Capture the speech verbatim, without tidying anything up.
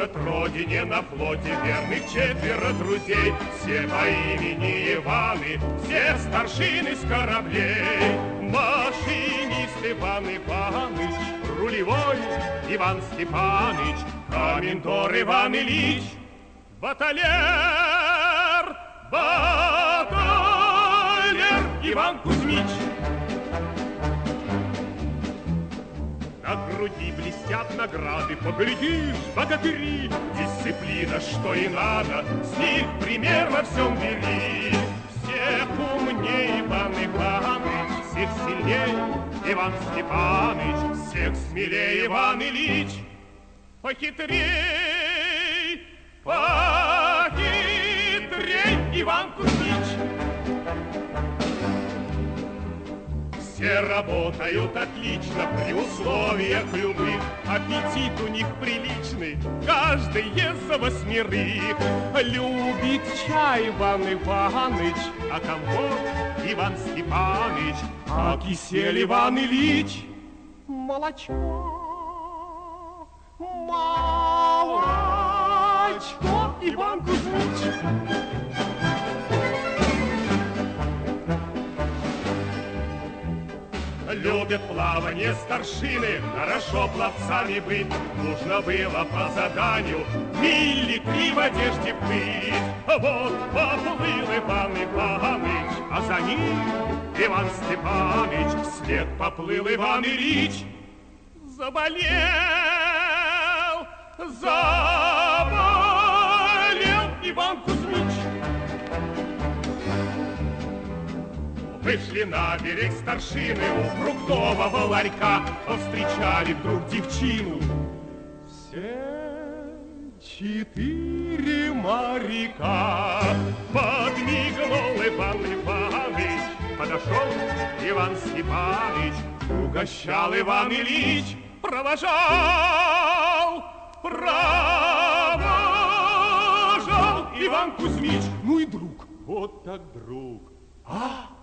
служат родине на флоте верных четверо друзей. Все по имени Иваны, все старшины с кораблей. Машинист Иван Иваныч, рулевой Иван Степаныч, комендор Иван Ильич, баталер, баталер Иван Кузьмич. На груди блестят награды, поглядишь, богатыри, дисциплина, что и надо, с них пример во всем бери. Всех умнее Иван Иваныч, всех сильнее Иван Степаныч, всех смелее Иван Ильич. Похитрей, похитрей Иван Кузьмич. Все работают отлично при условиях любых. Аппетит у них приличный, каждый ест за восьмерых. Любит чай Иван Иваныч, а компот Иван Степаныч, а кисель Иван Ильич. Молочко, молочко Иван Кузьмич. Любят плавание старшины, хорошо пловцами быть. Нужно было по заданию мили три в одежде плыть. Вот поплыл Иван Иваныч, а за ним Иван Степаныч, вслед поплыл Иван Ильич. Заболел, заболел Иван Кузьмич. Вышли на берег старшины у фруктового ларька, повстречали вдруг девчину. Все четыре моряка. Подмигнул Иван Иваныч, подошел Иван Степаныч, угощал Иван Ильич, провожал, провожал Иван Кузьмич. Ну и друг, вот так друг. А?